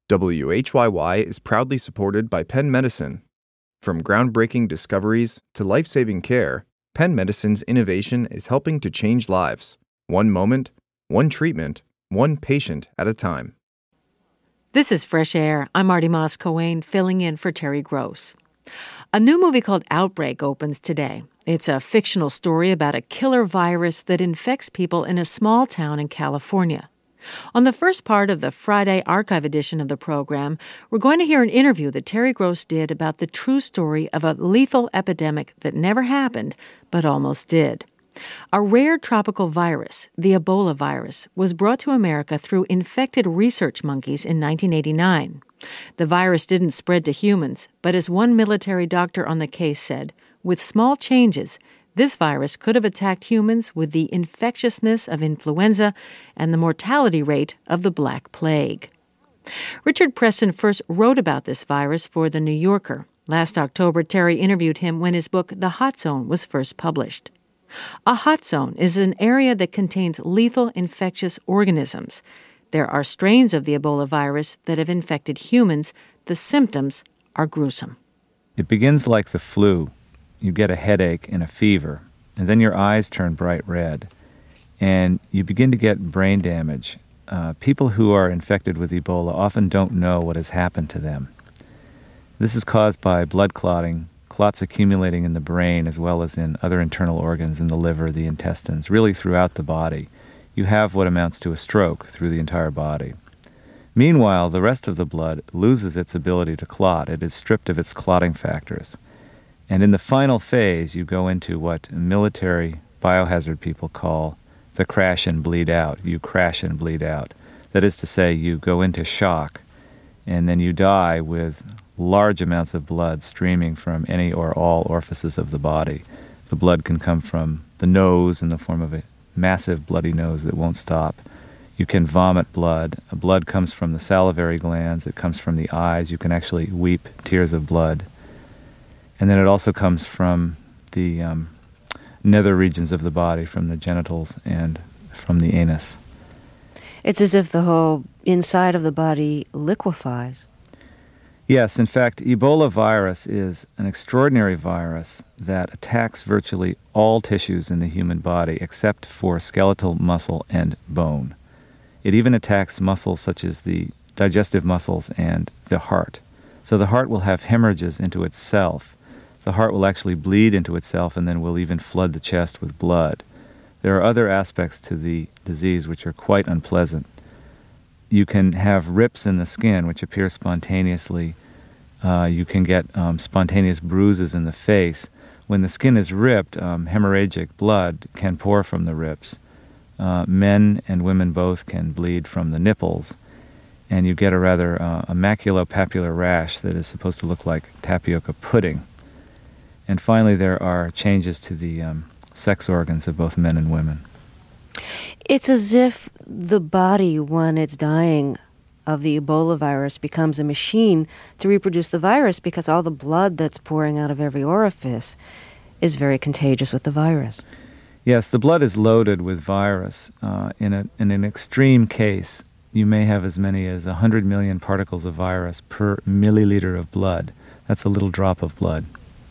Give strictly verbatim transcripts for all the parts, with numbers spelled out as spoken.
W H Y Y is proudly supported by Penn Medicine. From groundbreaking discoveries to life-saving care, Penn Medicine's innovation is helping to change lives, one moment, one treatment, one patient at a time. This is Fresh Air. I'm Marty Moss-Coane, filling in for Terry Gross. A new movie called Outbreak opens today. It's a fictional story about a killer virus that infects people in a small town in California. On the first part of the Friday archive edition of the program, we're going to hear an interview that Terry Gross did about the true story of a lethal epidemic that never happened, but almost did. A rare tropical virus, the Ebola virus, was brought to America through infected research monkeys in nineteen eighty-nine. The virus didn't spread to humans, but as one military doctor on the case said, with small changes, this virus could have attacked humans with the infectiousness of influenza and the mortality rate of the Black Plague. Richard Preston first wrote about this virus for The New Yorker. Last October, Terry interviewed him when his book, The Hot Zone, was first published. A hot zone is an area that contains lethal infectious organisms. There are strains of the Ebola virus that have infected humans. The symptoms are gruesome. It begins like the flu. You get a headache and a fever, and then your eyes turn bright red, and you begin to get brain damage. Uh, people who are infected with Ebola often don't know what has happened to them. This is caused by blood clotting, clots accumulating in the brain as well as in other internal organs in the liver, the intestines, really throughout the body. You have what amounts to a stroke through the entire body. Meanwhile, the rest of the blood loses its ability to clot. It is stripped of its clotting factors. And in the final phase, you go into what military biohazard people call the crash and bleed out. You crash and bleed out. That is to say, you go into shock, and then you die with large amounts of blood streaming from any or all orifices of the body. The blood can come from the nose in the form of a massive bloody nose that won't stop. You can vomit blood. Blood comes from the salivary glands. It comes from the eyes. You can actually weep tears of blood. And then it also comes from the um, nether regions of the body, from the genitals and from the anus. It's as if the whole inside of the body liquefies. Yes, in fact, Ebola virus is an extraordinary virus that attacks virtually all tissues in the human body except for skeletal muscle and bone. It even attacks muscles such as the digestive muscles and the heart. So the heart will have hemorrhages into itself. The heart will actually bleed into itself and then will even flood the chest with blood. There are other aspects to the disease which are quite unpleasant. You can have rips in the skin which appear spontaneously. Uh, you can get um, spontaneous bruises in the face. When the skin is ripped, um, hemorrhagic blood can pour from the rips. Uh, men and women both can bleed from the nipples, and you get a rather uh, a maculopapular rash that is supposed to look like tapioca pudding. And finally, there are changes to the um, sex organs of both men and women. It's as if the body, when it's dying of the Ebola virus, becomes a machine to reproduce the virus because all the blood that's pouring out of every orifice is very contagious with the virus. Yes, the blood is loaded with virus. Uh, in, a, in an extreme case, you may have as many as one hundred million particles of virus per milliliter of blood. That's a little drop of blood.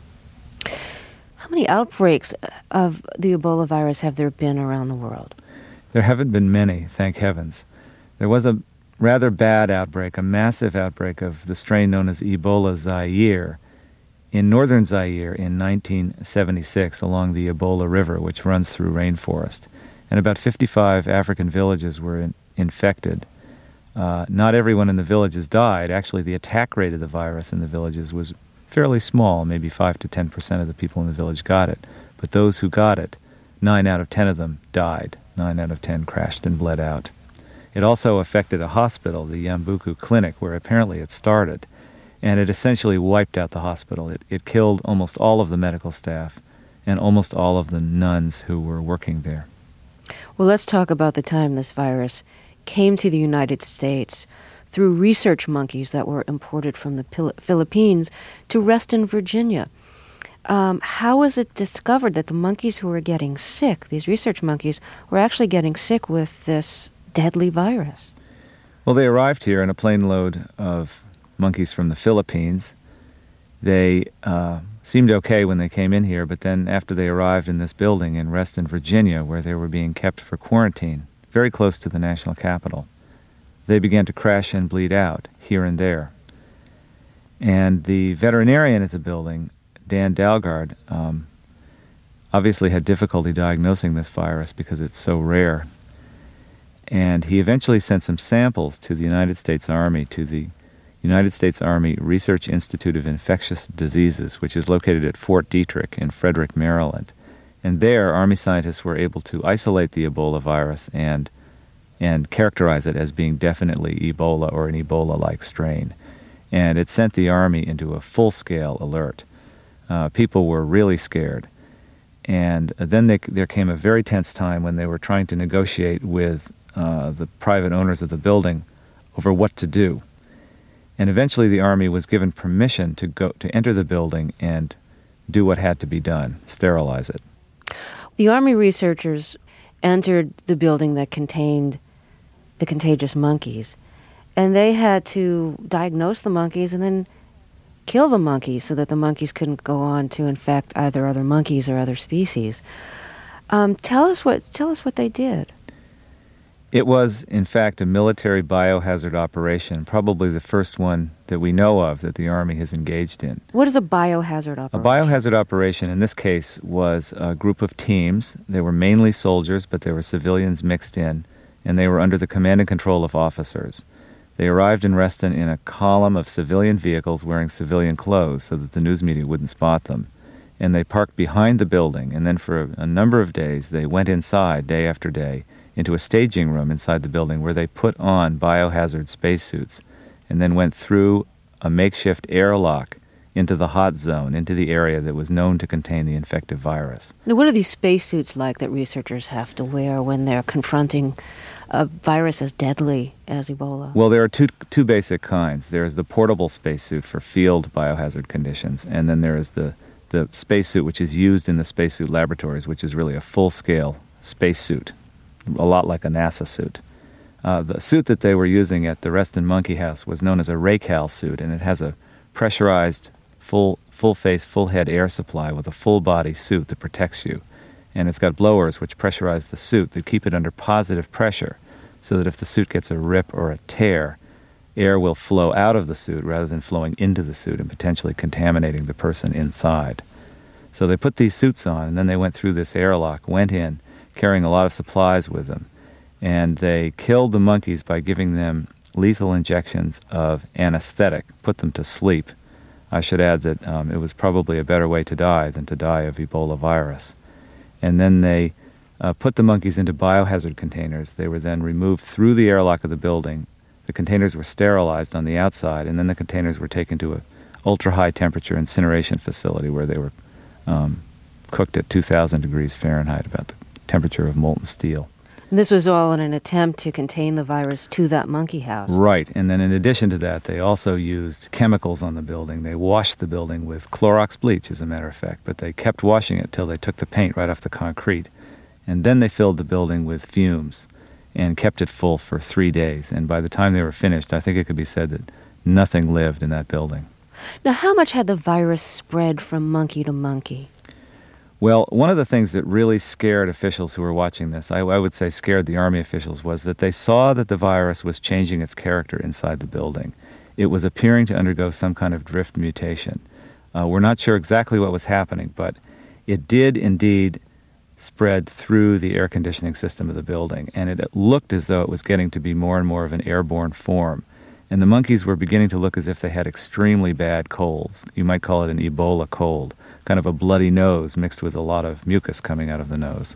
How many outbreaks of the Ebola virus have there been around the world? There haven't been many, thank heavens. There was a rather bad outbreak, a massive outbreak of the strain known as Ebola Zaire in northern Zaire in nineteen seventy-six along the Ebola River, which runs through rainforest. And about fifty-five African villages were in, infected. Uh, not everyone in the villages died. Actually, the attack rate of the virus in the villages was fairly small. Maybe five to ten percent of the people in the village got it. But those who got it, nine out of ten of them died. nine out of ten crashed and bled out. It also affected a hospital, the Yambuku Clinic, where apparently it started. And it essentially wiped out the hospital. It, it killed almost all of the medical staff and almost all of the nuns who were working there. Well, let's talk about the time this virus came to the United States through research monkeys that were imported from the Pil- Philippines to Reston, Virginia. Um, how was it discovered that the monkeys who were getting sick, these research monkeys, were actually getting sick with this deadly virus? Well, they arrived here in a plane load of monkeys from the Philippines. They uh, seemed okay when they came in here, but then after they arrived in this building in Reston, Virginia, where they were being kept for quarantine, very close to the national capital, they began to crash and bleed out here and there. And the veterinarian at the building, Dan Dalgard, um, obviously had difficulty diagnosing this virus because it's so rare. And he eventually sent some samples to the United States Army, to the United States Army Research Institute of Infectious Diseases, which is located at Fort Detrick in Frederick, Maryland. And there, Army scientists were able to isolate the Ebola virus and and characterize it as being definitely Ebola or an Ebola-like strain. And it sent the Army into a full-scale alert. Uh, people were really scared. And then they, there came a very tense time when they were trying to negotiate with uh, the private owners of the building over what to do. And eventually the Army was given permission to go to enter the building and do what had to be done, sterilize it. The Army researchers entered the building that contained the contagious monkeys, and they had to diagnose the monkeys and then kill the monkeys so that the monkeys couldn't go on to infect either other monkeys or other species. Um, tell us what tell us what they did. It was, in fact, a military biohazard operation, probably the first one that we know of that the Army has engaged in. What is a biohazard operation? A biohazard operation, in this case, was a group of teams. They were mainly soldiers, but there were civilians mixed in, and they were under the command and control of officers. They arrived in Reston in a column of civilian vehicles wearing civilian clothes so that the news media wouldn't spot them. And they parked behind the building, and then for a, a number of days they went inside, day after day, into a staging room inside the building where they put on biohazard spacesuits and then went through a makeshift airlock into the hot zone, into the area that was known to contain the infective virus. Now, what are these spacesuits like that researchers have to wear when they're confronting a virus as deadly as Ebola? Well, there are two two basic kinds. There is the portable spacesuit for field biohazard conditions, and then there is the, the spacesuit which is used in the spacesuit laboratories, which is really a full-scale spacesuit, a lot like a NASA suit. Uh, the suit that they were using at the Reston Monkey House was known as a Raycal suit, and it has a pressurized, full, full-face, full-head air supply with a full-body suit that protects you. And it's got blowers which pressurize the suit that keep it under positive pressure so that if the suit gets a rip or a tear, air will flow out of the suit rather than flowing into the suit and potentially contaminating the person inside. So they put these suits on, and then they went through this airlock, went in, carrying a lot of supplies with them, and they killed the monkeys by giving them lethal injections of anesthetic, put them to sleep. I should add that um, it was probably a better way to die than to die of Ebola virus. And then they uh, put the monkeys into biohazard containers. They were then removed through the airlock of the building. The containers were sterilized on the outside, and then the containers were taken to an ultra-high temperature incineration facility where they were um, cooked at two thousand degrees Fahrenheit, about the temperature of molten steel. And this was all in an attempt to contain the virus to that monkey house. Right. And then in addition to that, they also used chemicals on the building. They washed the building with Clorox bleach, as a matter of fact, but they kept washing it till they took the paint right off the concrete. And then they filled the building with fumes and kept it full for three days. And by the time they were finished, I think it could be said that nothing lived in that building. Now, how much had the virus spread from monkey to monkey? Well, one of the things that really scared officials who were watching this, I, I would say scared the Army officials, was that they saw that the virus was changing its character inside the building. It was appearing to undergo some kind of drift mutation. Uh, we're not sure exactly what was happening, but it did indeed spread through the air conditioning system of the building, and it looked as though it was getting to be more and more of an airborne form. And the monkeys were beginning to look as if they had extremely bad colds. You might call it an Ebola cold, kind of a bloody nose mixed with a lot of mucus coming out of the nose.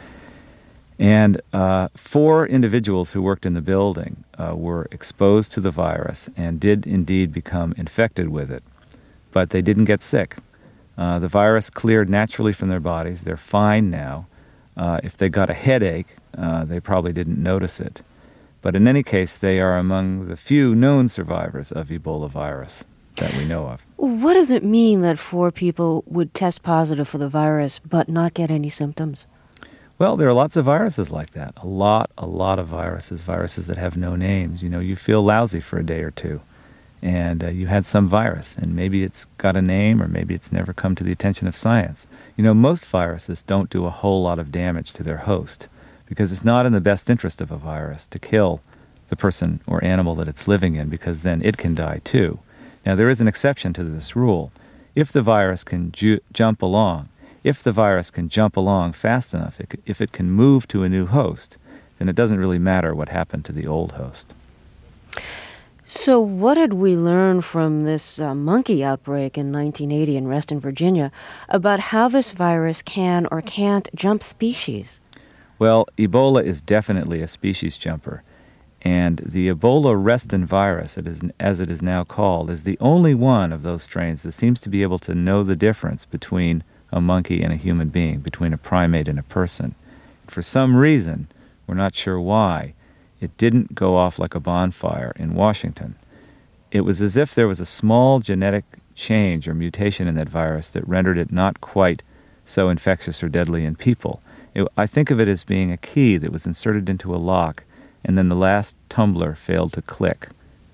And uh, four individuals who worked in the building uh, were exposed to the virus and did indeed become infected with it, but they didn't get sick. Uh, the virus cleared naturally from their bodies. They're fine now. Uh, if they got a headache, uh, they probably didn't notice it. But in any case, they are among the few known survivors of Ebola virus that we know of. What does it mean that four people would test positive for the virus but not get any symptoms? Well, there are lots of viruses like that. A lot, a lot of viruses, viruses that have no names. You know, you feel lousy for a day or two, and uh, you had some virus, and maybe it's got a name, or maybe it's never come to the attention of science. You know, most viruses don't do a whole lot of damage to their host, because it's not in the best interest of a virus to kill the person or animal that it's living in, because then it can die too. Now, there is an exception to this rule. If the virus can ju- jump along, if the virus can jump along fast enough, it c- if it can move to a new host, then it doesn't really matter what happened to the old host. So what did we learn from this uh, monkey outbreak in nineteen eighty in Reston, Virginia, about how this virus can or can't jump species? Well, Ebola is definitely a species jumper. And the Ebola Reston virus, it is, as it is now called, is the only one of those strains that seems to be able to know the difference between a monkey and a human being, between a primate and a person. For some reason, we're not sure why, it didn't go off like a bonfire in Washington. It was as if there was a small genetic change or mutation in that virus that rendered it not quite so infectious or deadly in people. It, I think of it as being a key that was inserted into a lock, and then the last tumbler failed to click.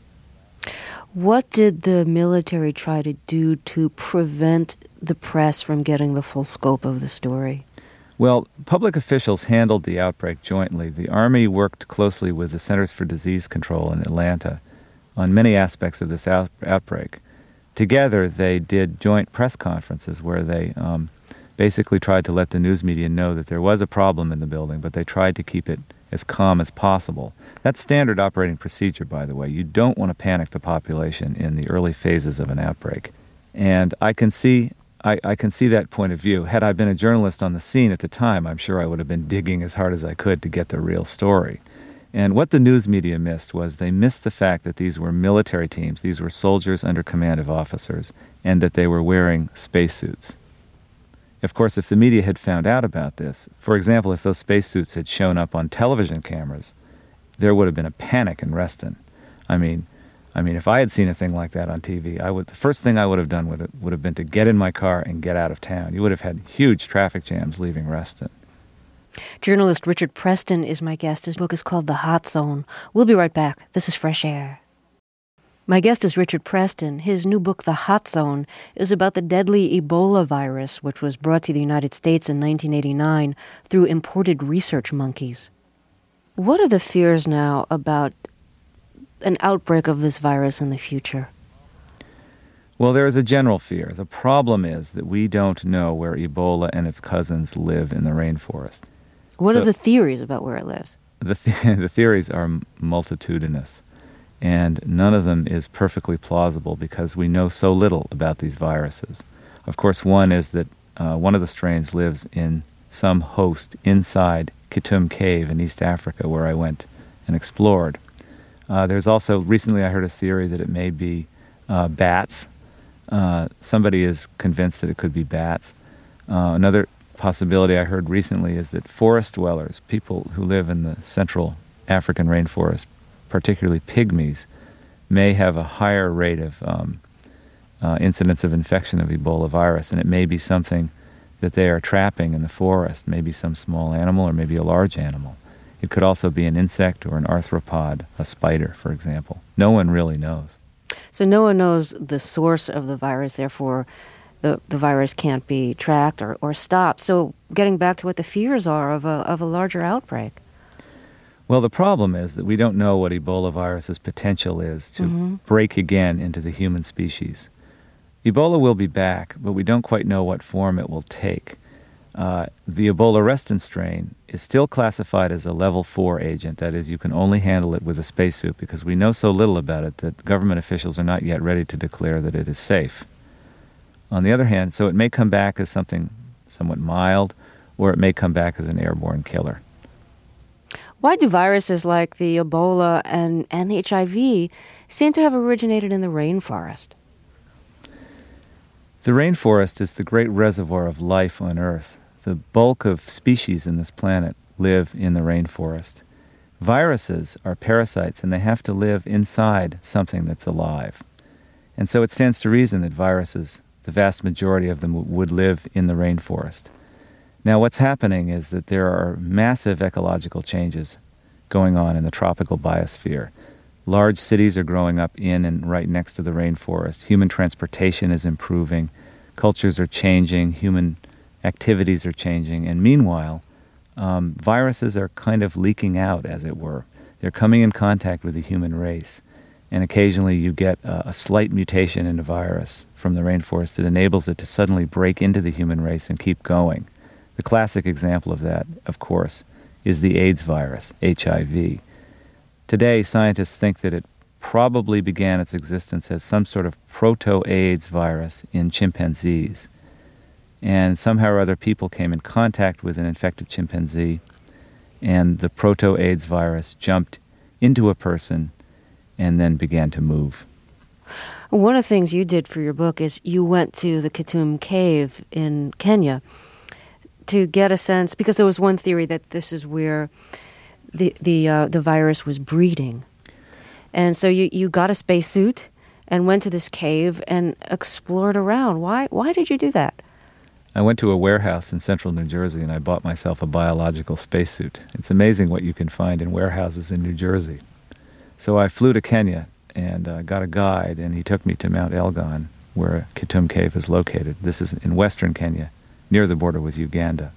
What did the military try to do to prevent the press from getting the full scope of the story? Well, public officials handled the outbreak jointly. The Army worked closely with the Centers for Disease Control in Atlanta on many aspects of this out- outbreak. Together, they did joint press conferences where they um, basically tried to let the news media know that there was a problem in the building, but they tried to keep it as calm as possible. That's standard operating procedure, by the way. You don't want to panic the population in the early phases of an outbreak. And I can see I, I can see that point of view. Had I been a journalist on the scene at the time, I'm sure I would have been digging as hard as I could to get the real story. And what the news media missed was they missed the fact that these were military teams, these were soldiers under command of officers, and that they were wearing spacesuits. Of course, if the media had found out about this, for example, if those spacesuits had shown up on television cameras, there would have been a panic in Reston. I mean, I mean, if I had seen a thing like that on T V, I would the first thing I would have done with it would have been to get in my car and get out of town. You would have had huge traffic jams leaving Reston. Journalist Richard Preston is my guest. His book is called The Hot Zone. We'll be right back. This is Fresh Air. My guest is Richard Preston. His new book, The Hot Zone, is about the deadly Ebola virus, which was brought to the United States in nineteen eighty-nine through imported research monkeys. What are the fears now about an outbreak of this virus in the future? Well, there is a general fear. The problem is that we don't know where Ebola and its cousins live in the rainforest. What so are the theories about where it lives? The, th- the theories are multitudinous, and none of them is perfectly plausible because we know so little about these viruses. Of course, one is that uh, one of the strains lives in some host inside Kitum Cave in East Africa, where I went and explored. Uh, there's also, recently I heard a theory that it may be uh, bats. Uh, somebody is convinced that it could be bats. Uh, another possibility I heard recently is that forest dwellers, people who live in the central African rainforest, particularly pygmies, may have a higher rate of um, uh, incidence of infection of Ebola virus, and it may be something that they are trapping in the forest, maybe some small animal or maybe a large animal. It could also be an insect or an arthropod, a spider, for example. No one really knows. So no one knows the source of the virus, therefore the, the virus can't be tracked or, or stopped. So getting back to what the fears are of a, of a larger outbreak. Well, the problem is that we don't know what Ebola virus's potential is to mm-hmm. break again into the human species. Ebola will be back, but we don't quite know what form it will take. Uh, the Ebola Reston strain is still classified as a level four agent. That is, you can only handle it with a spacesuit because we know so little about it that government officials are not yet ready to declare that it is safe. On the other hand, so it may come back as something somewhat mild, or it may come back as an airborne killer. Why do viruses like the Ebola and, and H I V seem to have originated in the rainforest? The rainforest is the great reservoir of life on Earth. The bulk of species in this planet live in the rainforest. Viruses are parasites, and they have to live inside something that's alive. And so it stands to reason that viruses, the vast majority of them, would live in the rainforest. Now, what's happening is that there are massive ecological changes going on in the tropical biosphere. Large cities are growing up in and right next to the rainforest. Human transportation is improving. Cultures are changing. Human activities are changing. And meanwhile, um, viruses are kind of leaking out, as it were. They're coming in contact with the human race. And occasionally you get a, a slight mutation in a virus from the rainforest that enables it to suddenly break into the human race and keep going. The classic example of that, of course, is the AIDS virus, H I V. Today, scientists think that it probably began its existence as some sort of proto-AIDS virus in chimpanzees. And somehow or other, people came in contact with an infected chimpanzee, and the proto-AIDS virus jumped into a person and then began to move. One of the things you did for your book is you went to the Kitume Cave in Kenya to get a sense, because there was one theory that this is where the the uh, the virus was breeding. And so you, you got a spacesuit and went to this cave and explored around. Why why did you do that? I went to a warehouse in central New Jersey and I bought myself a biological spacesuit. It's amazing what you can find in warehouses in New Jersey. So I flew to Kenya and uh, got a guide, and he took me to Mount Elgon, where Kitume Cave is located. This is in western Kenya, near the border with Uganda.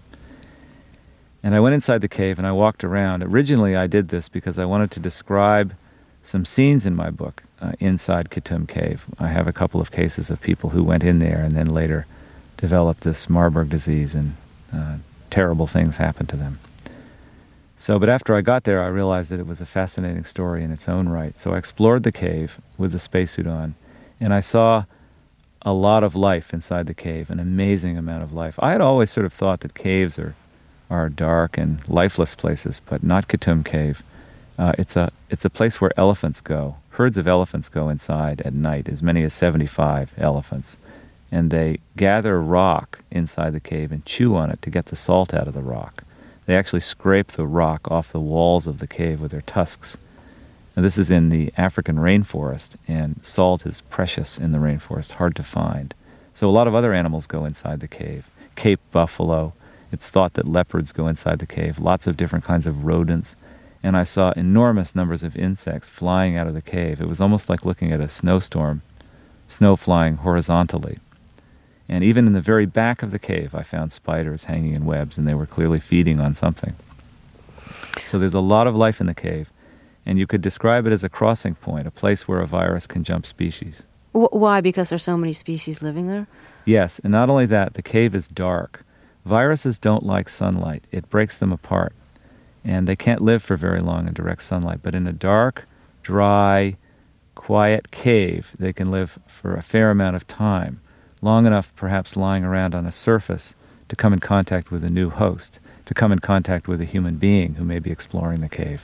And I went inside the cave and I walked around. Originally I did this because I wanted to describe some scenes in my book uh, inside Kitume Cave. I have a couple of cases of people who went in there and then later developed this Marburg disease, and uh, terrible things happened to them. So, but after I got there, I realized that it was a fascinating story in its own right. So I explored the cave with the spacesuit on, and I saw a lot of life inside the cave, an amazing amount of life. I had always sort of thought that caves are are dark and lifeless places, but not Kitume Cave. Uh, it's a it's a place where elephants go. Herds of elephants go inside at night, as many as seventy-five elephants. And they gather rock inside the cave and chew on it to get the salt out of the rock. They actually scrape the rock off the walls of the cave with their tusks. Now, this is in the African rainforest, and salt is precious in the rainforest, hard to find. So a lot of other animals go inside the cave. Cape buffalo. It's thought that leopards go inside the cave. Lots of different kinds of rodents. And I saw enormous numbers of insects flying out of the cave. It was almost like looking at a snowstorm, snow flying horizontally. And even in the very back of the cave, I found spiders hanging in webs, and they were clearly feeding on something. So there's a lot of life in the cave, and you could describe it as a crossing point, a place where a virus can jump species. Why? Because there's so many species living there? Yes, and not only that, the cave is dark. Viruses don't like sunlight. It breaks them apart, and they can't live for very long in direct sunlight. But in a dark, dry, quiet cave, they can live for a fair amount of time, long enough perhaps lying around on a surface to come in contact with a new host, to come in contact with a human being who may be exploring the cave.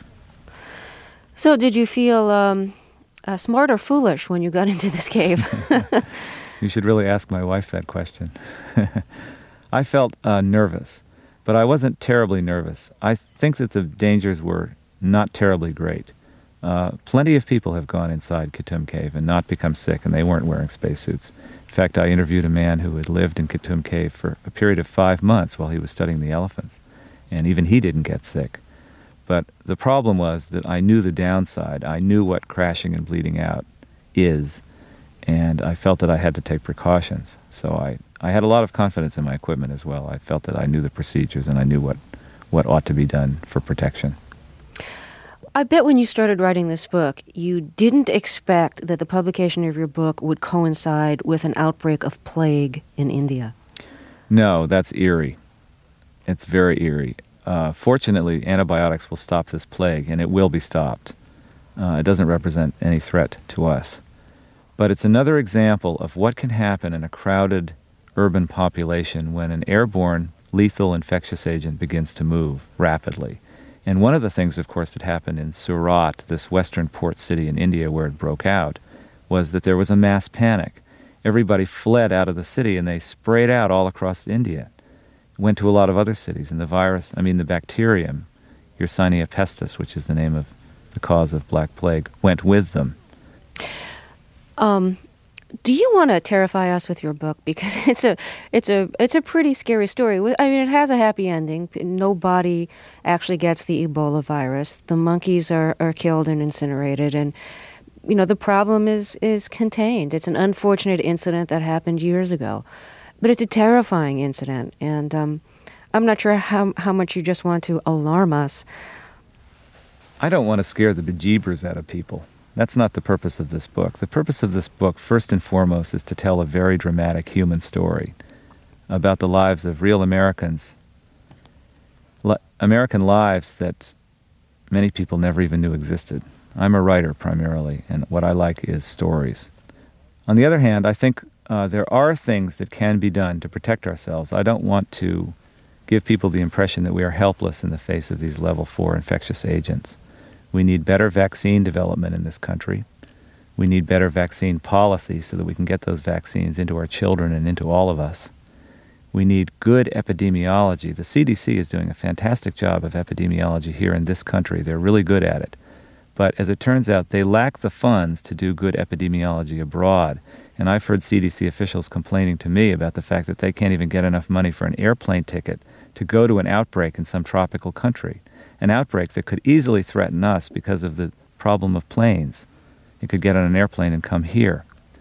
So did you feel um, uh, smart or foolish when you got into this cave? You should really ask my wife that question. I felt uh, nervous, but I wasn't terribly nervous. I think that the dangers were not terribly great. Uh, plenty of people have gone inside Kitume Cave and not become sick, and they weren't wearing spacesuits. In fact, I interviewed a man who had lived in Kitume Cave for a period of five months while he was studying the elephants, and even he didn't get sick. But the problem was that I knew the downside. I knew what crashing and bleeding out is, and I felt that I had to take precautions. So I, I had a lot of confidence in my equipment as well. I felt that I knew the procedures and I knew what, what ought to be done for protection. I bet when you started writing this book, you didn't expect that the publication of your book would coincide with an outbreak of plague in India. No, that's eerie. It's very eerie. Uh, fortunately, antibiotics will stop this plague, and it will be stopped. Uh, it doesn't represent any threat to us. But it's another example of what can happen in a crowded urban population when an airborne lethal infectious agent begins to move rapidly. And one of the things, of course, that happened in Surat, this western port city in India where it broke out, was that there was a mass panic. Everybody fled out of the city and they sprayed out all across India. Went to a lot of other cities, and the virus, I mean the bacterium, Yersinia pestis, which is the name of the cause of Black Plague, went with them. Um, Do you want to terrify us with your book, because it's a it's a it's a pretty scary story. I mean, it has a happy ending. Nobody actually gets the Ebola virus. The monkeys are, are killed and incinerated, and you know the problem is is contained. It's an unfortunate incident that happened years ago, but it's a terrifying incident, and um, I'm not sure how how much you just want to alarm us. I don't want to scare the bejeebers out of people. That's not the purpose of this book. The purpose of this book, first and foremost, is to tell a very dramatic human story about the lives of real Americans, li- American lives that many people never even knew existed. I'm a writer primarily, and what I like is stories. On the other hand, I think uh, there are things that can be done to protect ourselves. I don't want to give people the impression that we are helpless in the face of these level four infectious agents. We need better vaccine development in this country. We need better vaccine policy so that we can get those vaccines into our children and into all of us. We need good epidemiology. The C D C is doing a fantastic job of epidemiology here in this country. They're really good at it. But as it turns out, they lack the funds to do good epidemiology abroad. And I've heard C D C officials complaining to me about the fact that they can't even get enough money for an airplane ticket to go to an outbreak in some tropical country. An outbreak that could easily threaten us because of the problem of planes. You could get on an airplane and come here.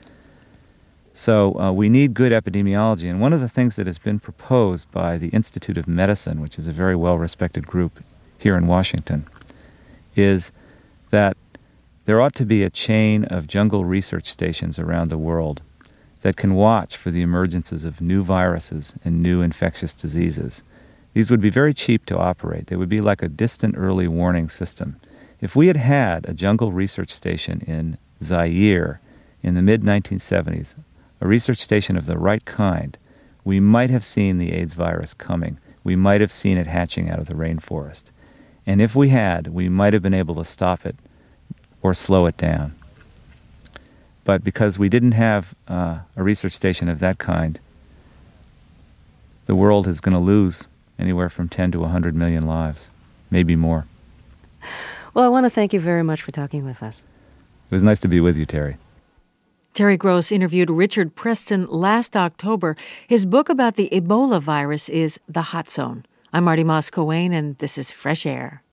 So uh, we need good epidemiology. And one of the things that has been proposed by the Institute of Medicine, which is a very well-respected group here in Washington, is that there ought to be a chain of jungle research stations around the world that can watch for the emergences of new viruses and new infectious diseases. These would be very cheap to operate. They would be like a distant early warning system. If we had had a jungle research station in Zaire in the mid nineteen seventies, a research station of the right kind, we might have seen the AIDS virus coming. We might have seen it hatching out of the rainforest. And if we had, we might have been able to stop it or slow it down. But because we didn't have uh, a research station of that kind, the world is going to lose anywhere from ten to one hundred million lives, maybe more. Well, I want to thank you very much for talking with us. It was nice to be with you, Terry. Terry Gross interviewed Richard Preston last October. His book about the Ebola virus is The Hot Zone. I'm Marty Moss-Coane, and this is Fresh Air.